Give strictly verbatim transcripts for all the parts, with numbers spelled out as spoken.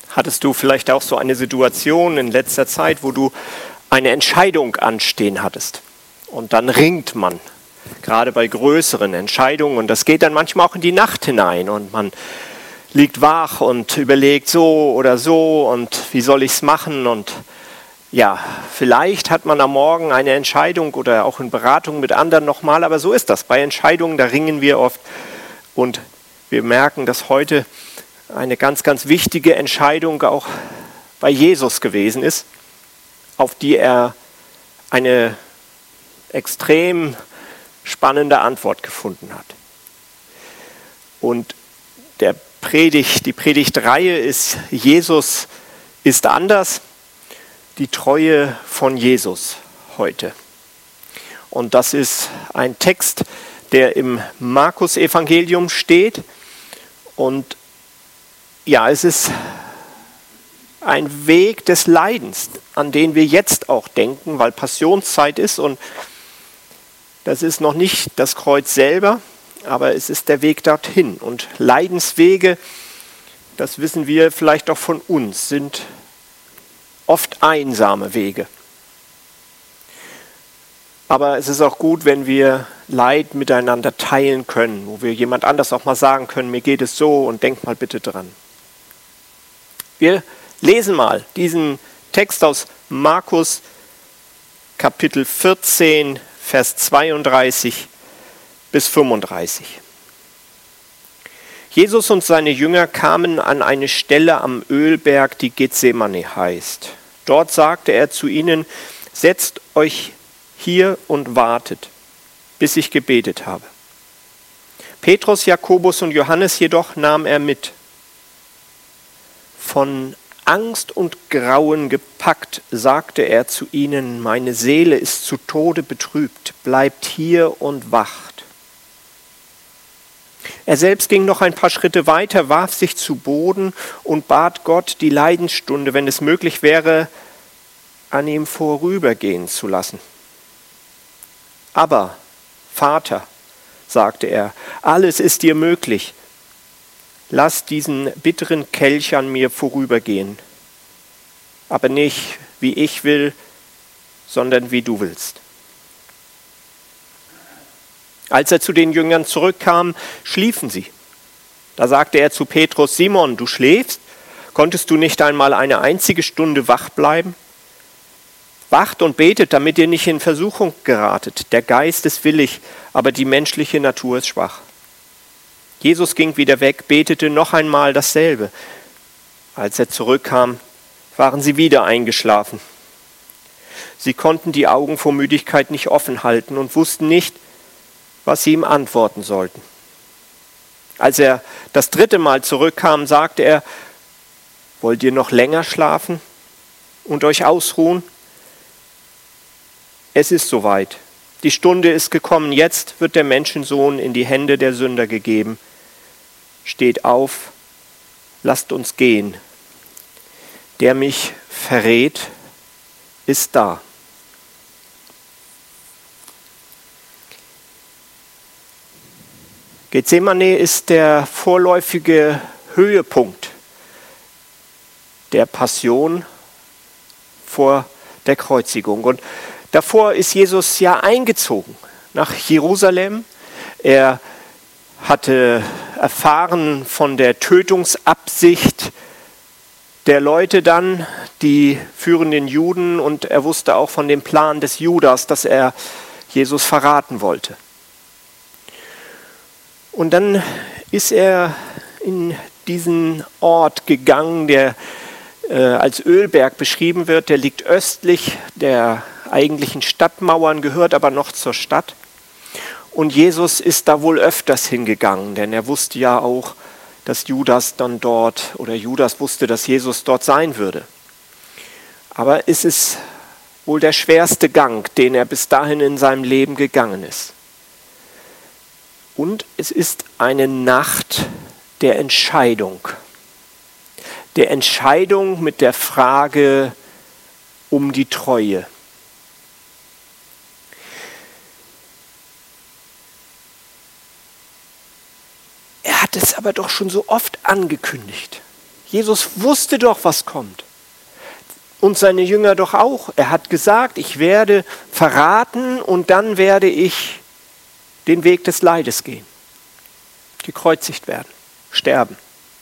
Hattest du vielleicht auch so eine Situation in letzter Zeit, wo du eine Entscheidung anstehen hattest? Und dann ringt man, gerade bei größeren Entscheidungen. Und das geht dann manchmal auch in die Nacht hinein. Und man liegt wach und überlegt so oder so und wie soll ich es machen? Und ja, vielleicht hat man am Morgen eine Entscheidung oder auch in Beratung mit anderen nochmal. Aber so ist das. Bei Entscheidungen, da ringen wir oft. Und wir merken, dass heute eine ganz, ganz wichtige Entscheidung auch bei Jesus gewesen ist, auf die er eine extrem spannende Antwort gefunden hat. Und der Predigt, die Predigtreihe ist Jesus ist anders, die Treue von Jesus heute. Und das ist ein Text, der im Markus-Evangelium steht. Und ja, es ist ein Weg des Leidens, an den wir jetzt auch denken, weil Passionszeit ist und das ist noch nicht das Kreuz selber, aber es ist der Weg dorthin. Und Leidenswege, das wissen wir vielleicht auch von uns, sind oft einsame Wege. Aber es ist auch gut, wenn wir Leid miteinander teilen können, wo wir jemand anders auch mal sagen können, mir geht es so und denk mal bitte dran. Wir lesen mal diesen Text aus Markus Kapitel vierzehn, Vers zweiunddreißig bis fünfunddreißig. Jesus und seine Jünger kamen an eine Stelle am Ölberg, die Gethsemane heißt. Dort sagte er zu ihnen, setzt euch hier und wartet, bis ich gebetet habe. Petrus, Jakobus und Johannes jedoch nahm er mit. Von Angst und Grauen gepackt, sagte er zu ihnen, meine Seele ist zu Tode betrübt, bleibt hier und wacht. Er selbst ging noch ein paar Schritte weiter, warf sich zu Boden und bat Gott, die Leidensstunde, wenn es möglich wäre, an ihm vorübergehen zu lassen. Aber, Vater, sagte er, alles ist dir möglich. Lass diesen bitteren Kelch an mir vorübergehen, aber nicht wie ich will, sondern wie du willst. Als er zu den Jüngern zurückkam, schliefen sie. Da sagte er zu Petrus, Simon, du schläfst? Konntest du nicht einmal eine einzige Stunde wach bleiben? Wacht und betet, damit ihr nicht in Versuchung geratet. Der Geist ist willig, aber die menschliche Natur ist schwach. Jesus ging wieder weg, betete noch einmal dasselbe. Als er zurückkam, waren sie wieder eingeschlafen. Sie konnten die Augen vor Müdigkeit nicht offen halten und wussten nicht, was sie ihm antworten sollten. Als er das dritte Mal zurückkam, sagte er, wollt ihr noch länger schlafen und euch ausruhen? Es ist soweit. Die Stunde ist gekommen, jetzt wird der Menschensohn in die Hände der Sünder gegeben. Steht auf, lasst uns gehen. Der mich verrät, ist da. Gethsemane ist der vorläufige Höhepunkt der Passion vor der Kreuzigung. Und davor ist Jesus ja eingezogen nach Jerusalem. Er hatte erfahren von der Tötungsabsicht der Leute dann, die führenden Juden, und er wusste auch von dem Plan des Judas, dass er Jesus verraten wollte. Und dann ist er in diesen Ort gegangen, der äh, als Ölberg beschrieben wird. Der liegt östlich der eigentlichen Stadtmauern, gehört aber noch zur Stadt. Und Jesus ist da wohl öfters hingegangen, denn er wusste ja auch, dass Judas dann dort, oder Judas wusste, dass Jesus dort sein würde. Aber es ist wohl der schwerste Gang, den er bis dahin in seinem Leben gegangen ist. Und es ist eine Nacht der Entscheidung. Der Entscheidung mit der Frage um die Treue. Er hat es aber doch schon so oft angekündigt. Jesus wusste doch, was kommt. Und seine Jünger doch auch. Er hat gesagt, ich werde verraten und dann werde ich den Weg des Leides gehen. Gekreuzigt werden, sterben.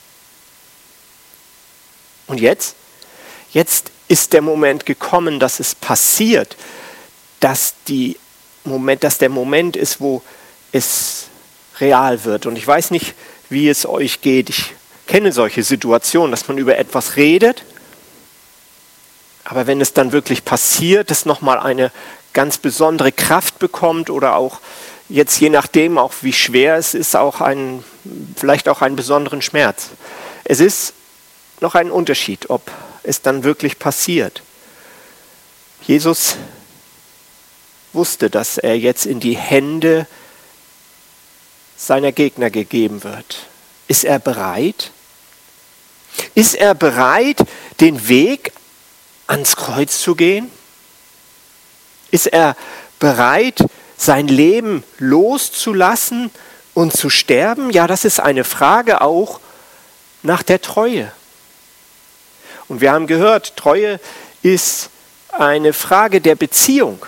Und jetzt? Jetzt ist der Moment gekommen, dass es passiert, dass, die Moment, dass der Moment ist, wo es real wird. Und ich weiß nicht, wie es euch geht. Ich kenne solche Situationen, dass man über etwas redet, aber wenn es dann wirklich passiert, es nochmal eine ganz besondere Kraft bekommt oder auch jetzt je nachdem, auch wie schwer es ist, auch einen, vielleicht auch einen besonderen Schmerz. Es ist noch ein Unterschied, ob es dann wirklich passiert. Jesus wusste, dass er jetzt in die Hände seiner Gegner gegeben wird. Ist er bereit? Ist er bereit, den Weg ans Kreuz zu gehen? Ist er bereit, sein Leben loszulassen und zu sterben? Ja, das ist eine Frage auch nach der Treue. Und wir haben gehört, Treue ist eine Frage der Beziehung.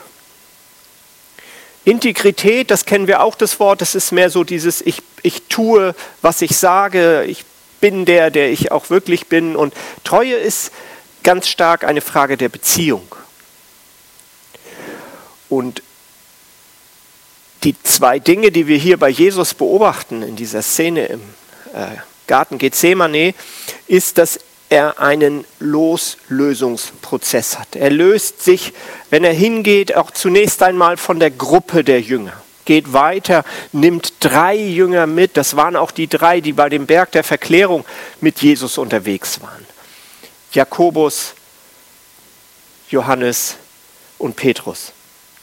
Integrität, das kennen wir auch, das Wort, das ist mehr so dieses, ich, ich tue, was ich sage, ich bin der, der ich auch wirklich bin. Und Treue ist ganz stark eine Frage der Beziehung. Und die zwei Dinge, die wir hier bei Jesus beobachten in dieser Szene im äh, Garten Gethsemane, ist, dass er einen Loslösungsprozess hat. Er löst sich, wenn er hingeht, auch zunächst einmal von der Gruppe der Jünger. Geht weiter, nimmt drei Jünger mit. Das waren auch die drei, die bei dem Berg der Verklärung mit Jesus unterwegs waren. Jakobus, Johannes und Petrus.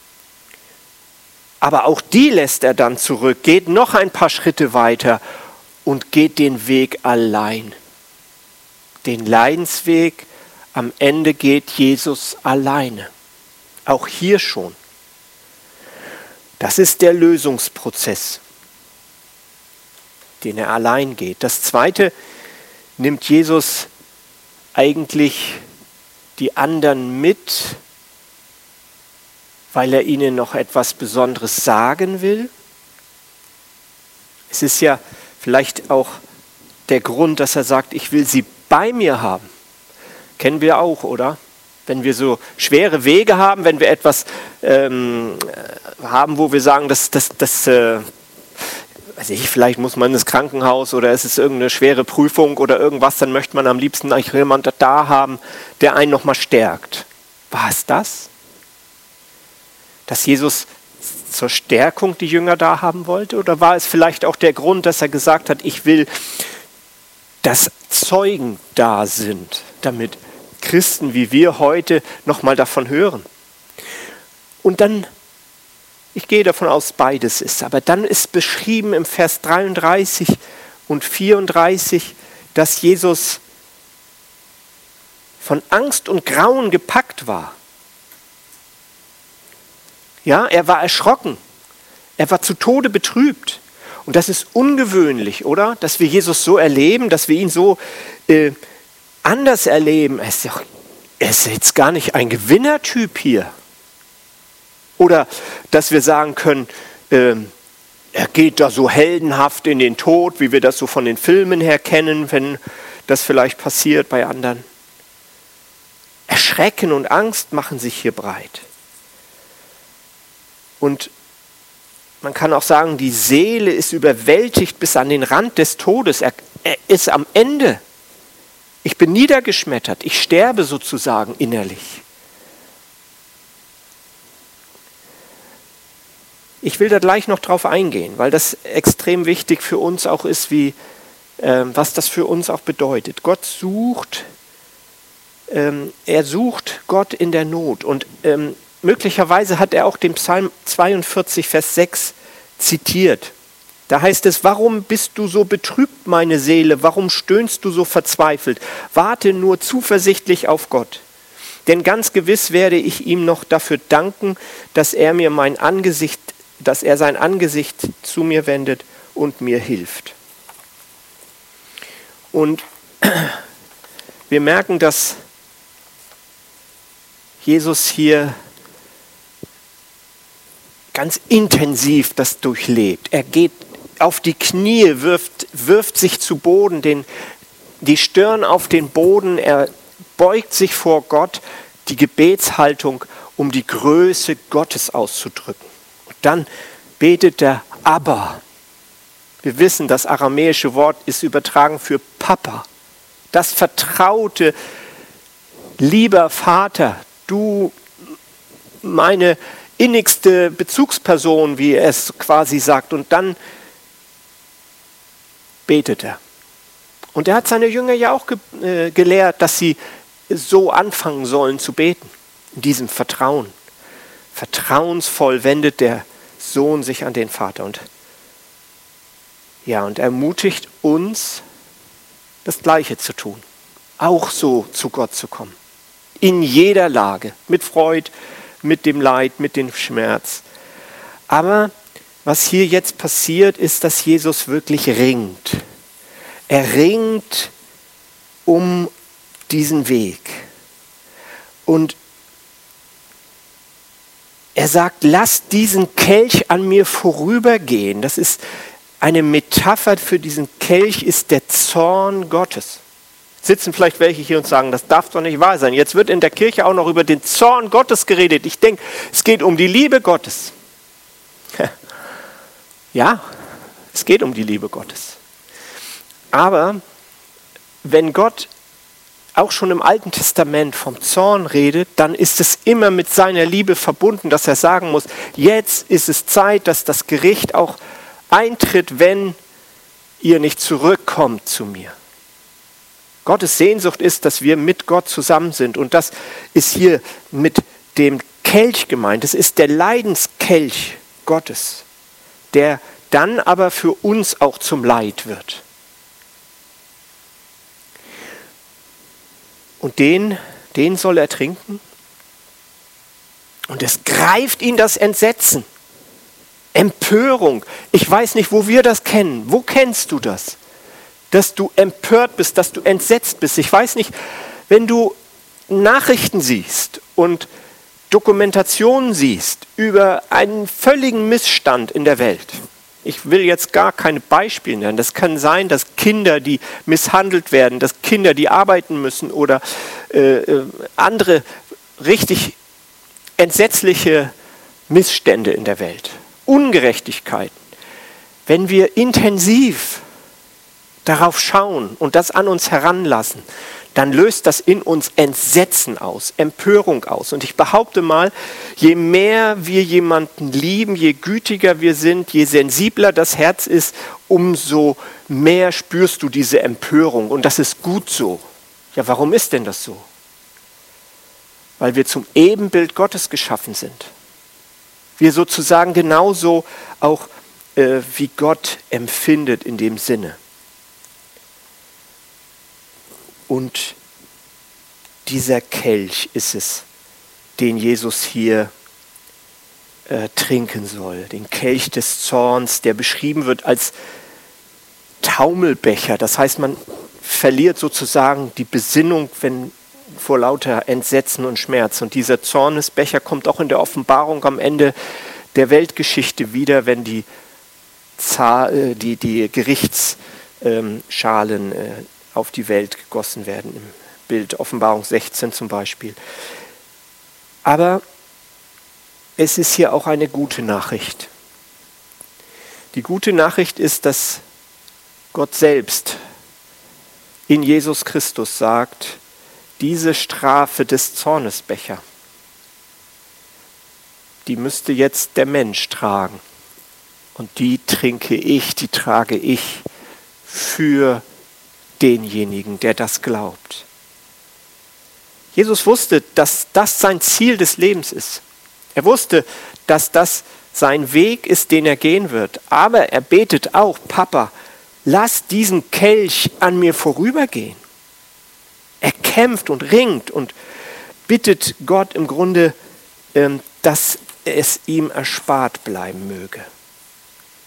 Aber auch die lässt er dann zurück, geht noch ein paar Schritte weiter und geht den Weg allein. Den Leidensweg, am Ende geht Jesus alleine. Auch hier schon. Das ist der Lösungsprozess, den er allein geht. Das Zweite, nimmt Jesus eigentlich die anderen mit, weil er ihnen noch etwas Besonderes sagen will? Es ist ja vielleicht auch der Grund, dass er sagt, ich will sie bei mir haben. Kennen wir auch, oder? Wenn wir so schwere Wege haben, wenn wir etwas ähm, haben, wo wir sagen, das, das, das äh, weiß ich, vielleicht muss man ins Krankenhaus oder es ist irgendeine schwere Prüfung oder irgendwas, dann möchte man am liebsten eigentlich jemanden da haben, der einen nochmal stärkt. War es das? Dass Jesus zur Stärkung die Jünger da haben wollte? Oder war es vielleicht auch der Grund, dass er gesagt hat, ich will, dass Zeugen da sind, damit Christen wie wir heute nochmal davon hören? Und dann, ich gehe davon aus, beides ist, aber dann ist beschrieben im Vers dreiunddreißig und vierunddreißig, dass Jesus von Angst und Grauen gepackt war. Ja, er war erschrocken. Er war zu Tode betrübt. Und das ist ungewöhnlich, oder? Dass wir Jesus so erleben, dass wir ihn so äh, anders erleben. Er ist, doch, er ist jetzt gar nicht ein Gewinnertyp hier. Oder dass wir sagen können, äh, er geht da so heldenhaft in den Tod, wie wir das so von den Filmen her kennen, wenn das vielleicht passiert bei anderen. Erschrecken und Angst machen sich hier breit. Und man kann auch sagen, die Seele ist überwältigt bis an den Rand des Todes. Er, er ist am Ende. Ich bin niedergeschmettert. Ich sterbe sozusagen innerlich. Ich will da gleich noch drauf eingehen, weil das extrem wichtig für uns auch ist, wie, äh, was das für uns auch bedeutet. Gott sucht, ähm, er sucht Gott in der Not. Und ähm, möglicherweise hat er auch den Psalm zweiundvierzig, Vers sechs zitiert. Da heißt es, warum bist du so betrübt, meine Seele? Warum stöhnst du so verzweifelt? Warte nur zuversichtlich auf Gott. Denn ganz gewiss werde ich ihm noch dafür danken, dass er mir mein Angesicht, dass er sein Angesicht zu mir wendet und mir hilft. Und wir merken, dass Jesus hier ganz intensiv das durchlebt. Er geht auf die Knie, wirft, wirft sich zu Boden, den, die Stirn auf den Boden, er beugt sich vor Gott, die Gebetshaltung, um die Größe Gottes auszudrücken. Und dann betet er Abba. Wir wissen, das aramäische Wort ist übertragen für Papa. Das vertraute, lieber Vater, du meine innigste Bezugsperson, wie er es quasi sagt. Und dann betet er. Und er hat seine Jünger ja auch ge- äh, gelehrt, dass sie so anfangen sollen zu beten, in diesem Vertrauen. Vertrauensvoll wendet der Sohn sich an den Vater und ja, und ermutigt uns, das Gleiche zu tun, auch so zu Gott zu kommen, in jeder Lage, mit Freude, mit dem Leid, mit dem Schmerz. Aber was hier jetzt passiert, ist, dass Jesus wirklich ringt. Er ringt um diesen Weg. Und er sagt, lasst diesen Kelch an mir vorübergehen. Das ist eine Metapher für diesen Kelch, ist der Zorn Gottes. Sitzen vielleicht welche hier und sagen, das darf doch nicht wahr sein. Jetzt wird in der Kirche auch noch über den Zorn Gottes geredet. Ich denke, es geht um die Liebe Gottes. Ja, es geht um die Liebe Gottes. Aber wenn Gott auch schon im Alten Testament vom Zorn redet, dann ist es immer mit seiner Liebe verbunden, dass er sagen muss, jetzt ist es Zeit, dass das Gericht auch eintritt, wenn ihr nicht zurückkommt zu mir. Gottes Sehnsucht ist, dass wir mit Gott zusammen sind. Und das ist hier mit dem Kelch gemeint. Das ist der Leidenskelch Gottes, der dann aber für uns auch zum Leid wird. Und den, den soll er trinken. Und es greift ihn das Entsetzen, Empörung. Ich weiß nicht, wo wir das kennen. Wo kennst du das? Dass du empört bist, dass du entsetzt bist. Ich weiß nicht, wenn du Nachrichten siehst und Dokumentationen siehst über einen völligen Missstand in der Welt. Ich will jetzt gar keine Beispiele nennen. Das kann sein, dass Kinder, die misshandelt werden, dass Kinder, die arbeiten müssen oder äh, andere richtig entsetzliche Missstände in der Welt. Ungerechtigkeiten. Wenn wir intensiv darauf schauen und das an uns heranlassen, dann löst das in uns Entsetzen aus, Empörung aus. Und ich behaupte mal, je mehr wir jemanden lieben, je gütiger wir sind, je sensibler das Herz ist, umso mehr spürst du diese Empörung. Und das ist gut so. Ja, warum ist denn das so? Weil wir zum Ebenbild Gottes geschaffen sind. Wir sozusagen genauso auch äh, wie Gott empfindet in dem Sinne. Und dieser Kelch ist es, den Jesus hier äh, trinken soll. Den Kelch des Zorns, der beschrieben wird als Taumelbecher. Das heißt, man verliert sozusagen die Besinnung, wenn vor lauter Entsetzen und Schmerz. Und dieser Zornesbecher kommt auch in der Offenbarung am Ende der Weltgeschichte wieder, wenn die, Zar, äh, die, die Gerichtsschalen äh, auf die Welt gegossen werden, im Bild Offenbarung sechzehn zum Beispiel. Aber es ist hier auch eine gute Nachricht. Die gute Nachricht ist, dass Gott selbst in Jesus Christus sagt, diese Strafe des Zornesbecher, die müsste jetzt der Mensch tragen. Und die trinke ich, die trage ich für denjenigen, der das glaubt. Jesus wusste, dass das sein Ziel des Lebens ist. Er wusste, dass das sein Weg ist, den er gehen wird. Aber er betet auch, Papa, lass diesen Kelch an mir vorübergehen. Er kämpft und ringt und bittet Gott im Grunde, dass es ihm erspart bleiben möge.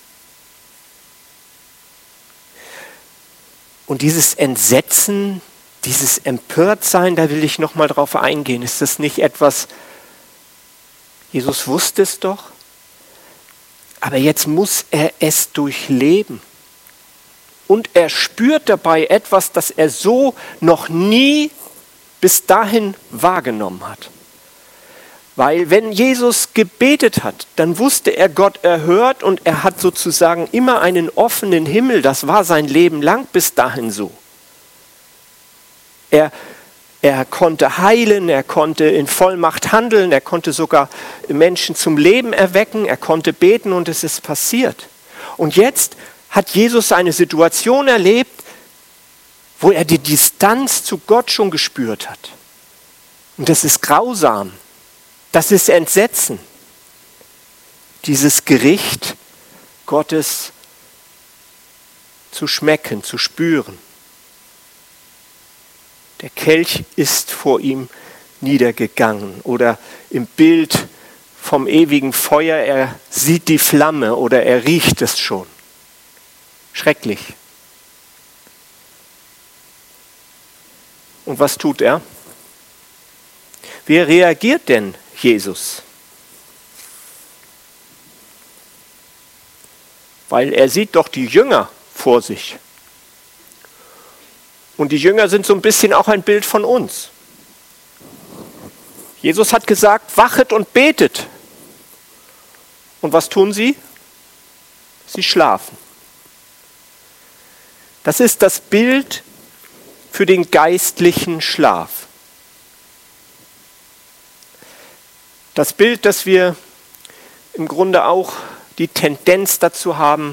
Und dieses Entsetzen, Dieses Empörtsein, da will ich noch mal drauf eingehen. Ist das nicht etwas, Jesus wusste es doch, aber jetzt muss er es durchleben. Und er spürt dabei etwas, das er so noch nie bis dahin wahrgenommen hat. Weil wenn Jesus gebetet hat, dann wusste er, Gott erhört und er hat sozusagen immer einen offenen Himmel. Das war sein Leben lang bis dahin so. Er, er konnte heilen, er konnte in Vollmacht handeln, er konnte sogar Menschen zum Leben erwecken, er konnte beten und es ist passiert. Und jetzt hat Jesus eine Situation erlebt, wo er die Distanz zu Gott schon gespürt hat. Und das ist grausam. Das ist Entsetzen. Dieses Gericht Gottes zu schmecken, zu spüren. Der Kelch ist vor ihm niedergegangen. Oder im Bild vom ewigen Feuer, er sieht die Flamme oder er riecht es schon. Schrecklich. Und was tut er? Wie reagiert denn Jesus? Weil er sieht doch die Jünger vor sich. Und die Jünger sind so ein bisschen auch ein Bild von uns. Jesus hat gesagt, wachet und betet. Und was tun sie? Sie schlafen. Das ist das Bild für den geistlichen Schlaf. Das Bild, dass wir im Grunde auch die Tendenz dazu haben,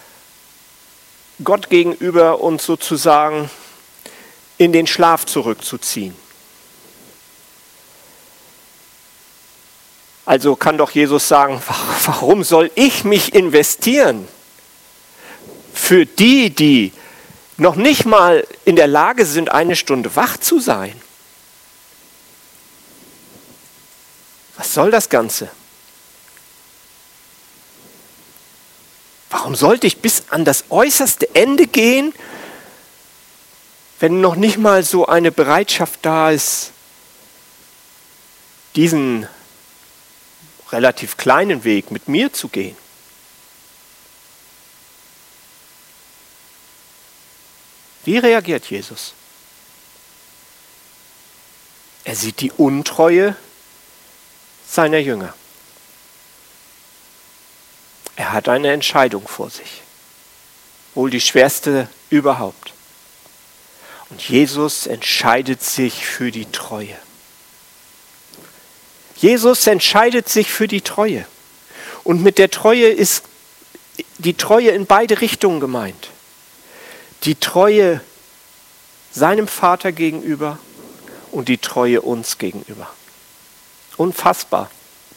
Gott gegenüber uns sozusagen in den Schlaf zurückzuziehen. Also kann doch Jesus sagen, warum soll ich mich investieren für die, die noch nicht mal in der Lage sind, eine Stunde wach zu sein? Was soll das Ganze? Warum sollte ich bis an das äußerste Ende gehen, wenn noch nicht mal so eine Bereitschaft da ist, diesen relativ kleinen Weg mit mir zu gehen? Wie reagiert Jesus? Er sieht die Untreue seiner Jünger. Er hat eine Entscheidung vor sich. Wohl die schwerste überhaupt. Und Jesus entscheidet sich für die Treue. Jesus entscheidet sich für die Treue. Und mit der Treue ist die Treue in beide Richtungen gemeint. Die Treue seinem Vater gegenüber und die Treue uns gegenüber. Unfassbar.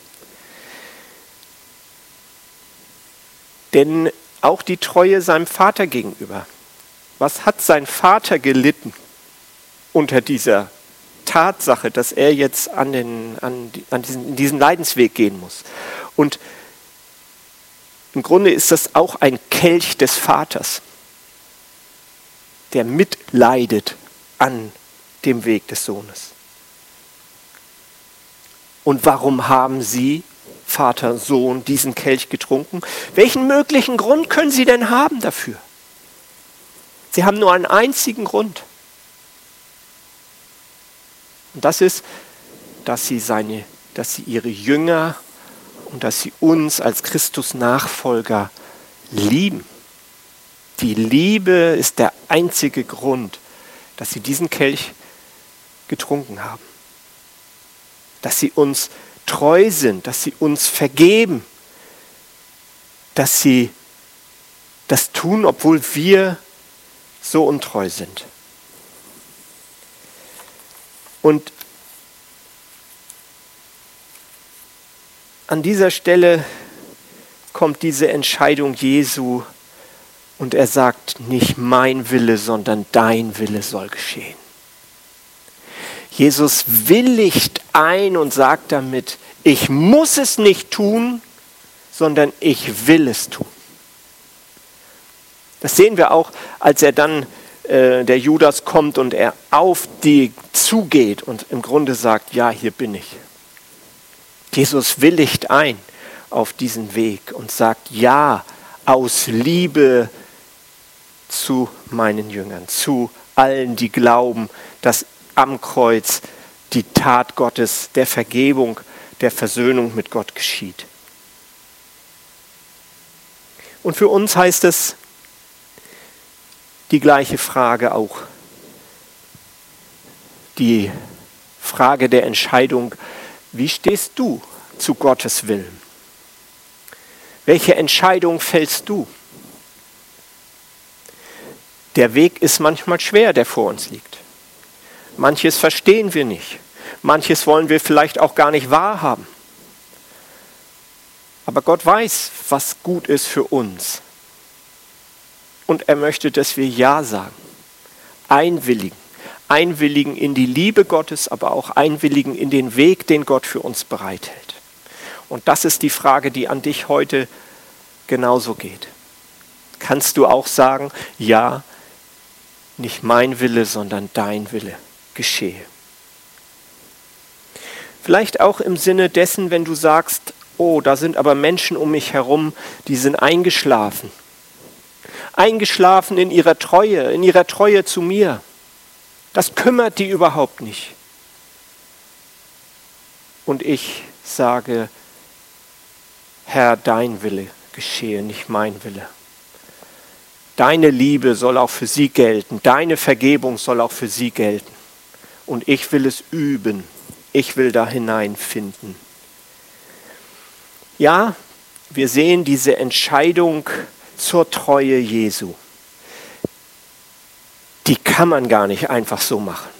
Denn auch die Treue seinem Vater gegenüber. Was hat sein Vater gelitten unter dieser Tatsache, dass er jetzt an, den, an, an diesen, diesen Leidensweg gehen muss? Und im Grunde ist das auch ein Kelch des Vaters, der mitleidet an dem Weg des Sohnes. Und warum haben sie, Vater, Sohn, diesen Kelch getrunken? Welchen möglichen Grund können sie denn haben dafür? Sie haben nur einen einzigen Grund. Und das ist, dass sie, seine, dass sie ihre Jünger und dass sie uns als Christus-Nachfolger lieben. Die Liebe ist der einzige Grund, dass sie diesen Kelch getrunken haben. Dass sie uns treu sind, dass sie uns vergeben, dass sie das tun, obwohl wir so untreu sind. Und an dieser Stelle kommt diese Entscheidung Jesu und er sagt, nicht mein Wille, sondern dein Wille soll geschehen. Jesus willigt ein und sagt damit, ich muss es nicht tun, sondern ich will es tun. Das sehen wir auch, als er dann äh, der Judas kommt und er auf die zugeht und im Grunde sagt, ja, hier bin ich. Jesus willigt ein auf diesen Weg und sagt, ja, aus Liebe zu meinen Jüngern, zu allen, die glauben, dass am Kreuz die Tat Gottes der Vergebung, der Versöhnung mit Gott geschieht. Und für uns heißt es die gleiche Frage auch. Die Frage der Entscheidung, wie stehst du zu Gottes Willen? Welche Entscheidung fällst du? Der Weg ist manchmal schwer, der vor uns liegt. Manches verstehen wir nicht. Manches wollen wir vielleicht auch gar nicht wahrhaben. Aber Gott weiß, was gut ist für uns. Und er möchte, dass wir Ja sagen. Einwilligen. Einwilligen in die Liebe Gottes, aber auch einwilligen in den Weg, den Gott für uns bereithält. Und das ist die Frage, die an dich heute genauso geht. Kannst du auch sagen, ja, nicht mein Wille, sondern dein Wille geschehe. Vielleicht auch im Sinne dessen, wenn du sagst, oh, da sind aber Menschen um mich herum, die sind eingeschlafen. Eingeschlafen in ihrer Treue, in ihrer Treue zu mir. Das kümmert die überhaupt nicht. Und ich sage, Herr, dein Wille geschehe, nicht mein Wille. Deine Liebe soll auch für sie gelten. Deine Vergebung soll auch für sie gelten. Und ich will es üben. Ich will da hineinfinden. Ja, wir sehen diese Entscheidung zur Treue Jesu. Die kann man gar nicht einfach so machen.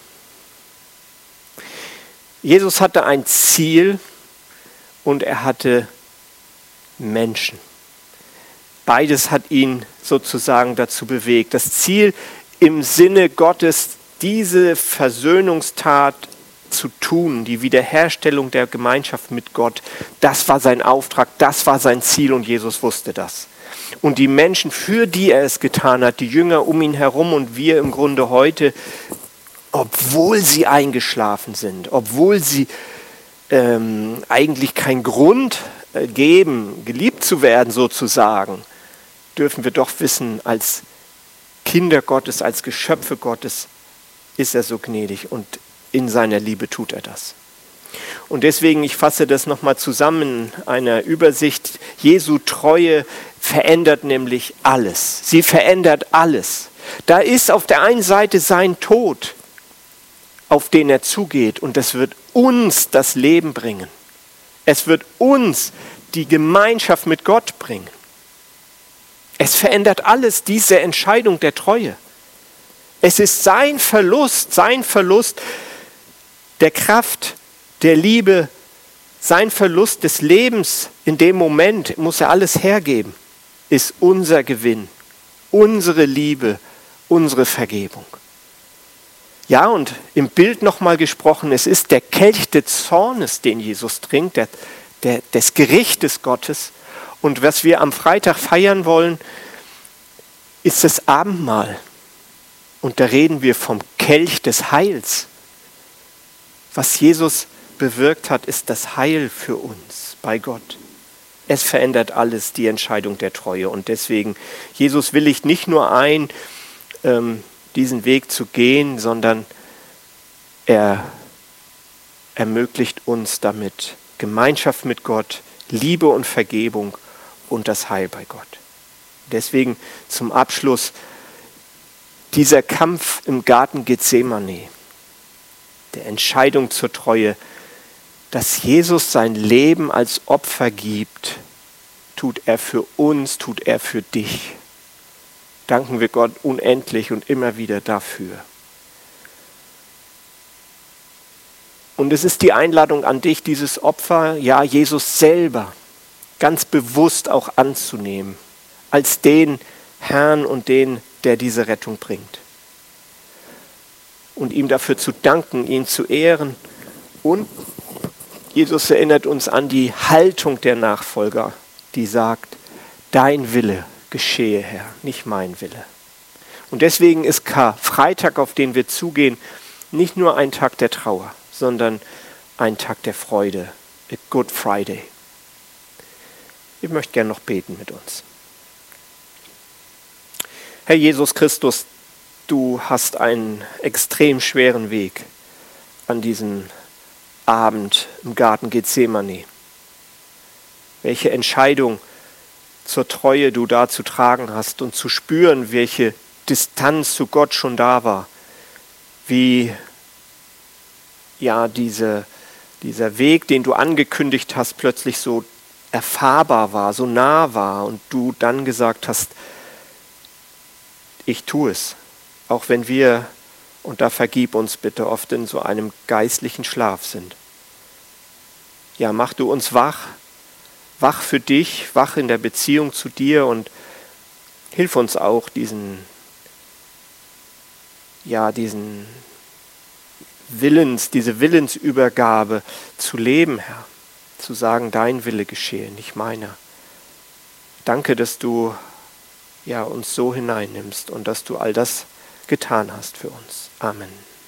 Jesus hatte ein Ziel und er hatte Menschen. Beides hat ihn sozusagen dazu bewegt. Das Ziel im Sinne Gottes, diese Versöhnungstat zu tun, die Wiederherstellung der Gemeinschaft mit Gott, das war sein Auftrag, das war sein Ziel und Jesus wusste das. Und die Menschen, für die er es getan hat, die Jünger um ihn herum und wir im Grunde heute, obwohl sie eingeschlafen sind, obwohl sie ähm, eigentlich keinen Grund äh, geben, geliebt zu werden sozusagen, dürfen wir doch wissen, als Kinder Gottes, als Geschöpfe Gottes ist er so gnädig und in seiner Liebe tut er das. Und deswegen, ich fasse das nochmal zusammen in einer Übersicht. Jesu Treue verändert nämlich alles. Sie verändert alles. Da ist auf der einen Seite sein Tod, auf den er zugeht, und das wird uns das Leben bringen. Es wird uns die Gemeinschaft mit Gott bringen. Es verändert alles, diese Entscheidung der Treue. Es ist sein Verlust, sein Verlust der Kraft, der Liebe, sein Verlust des Lebens. In dem Moment muss er alles hergeben, ist unser Gewinn, unsere Liebe, unsere Vergebung. Ja, und im Bild nochmal gesprochen, es ist der Kelch des Zornes, den Jesus trinkt, der, der, des Gerichtes Gottes. Und was wir am Freitag feiern wollen, ist das Abendmahl. Und da reden wir vom Kelch des Heils. Was Jesus bewirkt hat, ist das Heil für uns bei Gott. Es verändert alles, die Entscheidung der Treue. Und deswegen, Jesus willigt nicht nur ein, ähm, diesen Weg zu gehen, sondern er ermöglicht uns damit Gemeinschaft mit Gott, Liebe und Vergebung und das Heil bei Gott. Deswegen zum Abschluss dieser Kampf im Garten Gethsemane, der Entscheidung zur Treue, dass Jesus sein Leben als Opfer gibt, tut er für uns, tut er für dich. Danken wir Gott unendlich und immer wieder dafür. Und es ist die Einladung an dich, dieses Opfer, ja, Jesus selber, ganz bewusst auch anzunehmen, als den Herrn und den, der diese Rettung bringt. Und ihm dafür zu danken, ihn zu ehren. Und Jesus erinnert uns an die Haltung der Nachfolger, die sagt, dein Wille geschehe, Herr, nicht mein Wille. Und deswegen ist Karfreitag, auf den wir zugehen, nicht nur ein Tag der Trauer, sondern ein Tag der Freude, a Good Friday. Ich möchte gerne noch beten mit uns. Herr Jesus Christus, du hast einen extrem schweren Weg an diesem Abend im Garten Gethsemane. Welche Entscheidung zur Treue du da zu tragen hast und zu spüren, welche Distanz zu Gott schon da war, wie ja diese, dieser Weg, den du angekündigt hast, plötzlich so erfahrbar war, so nah war und du dann gesagt hast, ich tue es, auch wenn wir, und da vergib uns bitte, oft in so einem geistlichen Schlaf sind. Ja, mach du uns wach, wach für dich, wach in der Beziehung zu dir und hilf uns auch diesen, ja, diesen Willens, diese Willensübergabe zu leben, Herr, zu sagen, dein Wille geschehe, nicht meiner. Danke, dass du ja, uns so hineinnimmst und dass du all das getan hast für uns. Amen.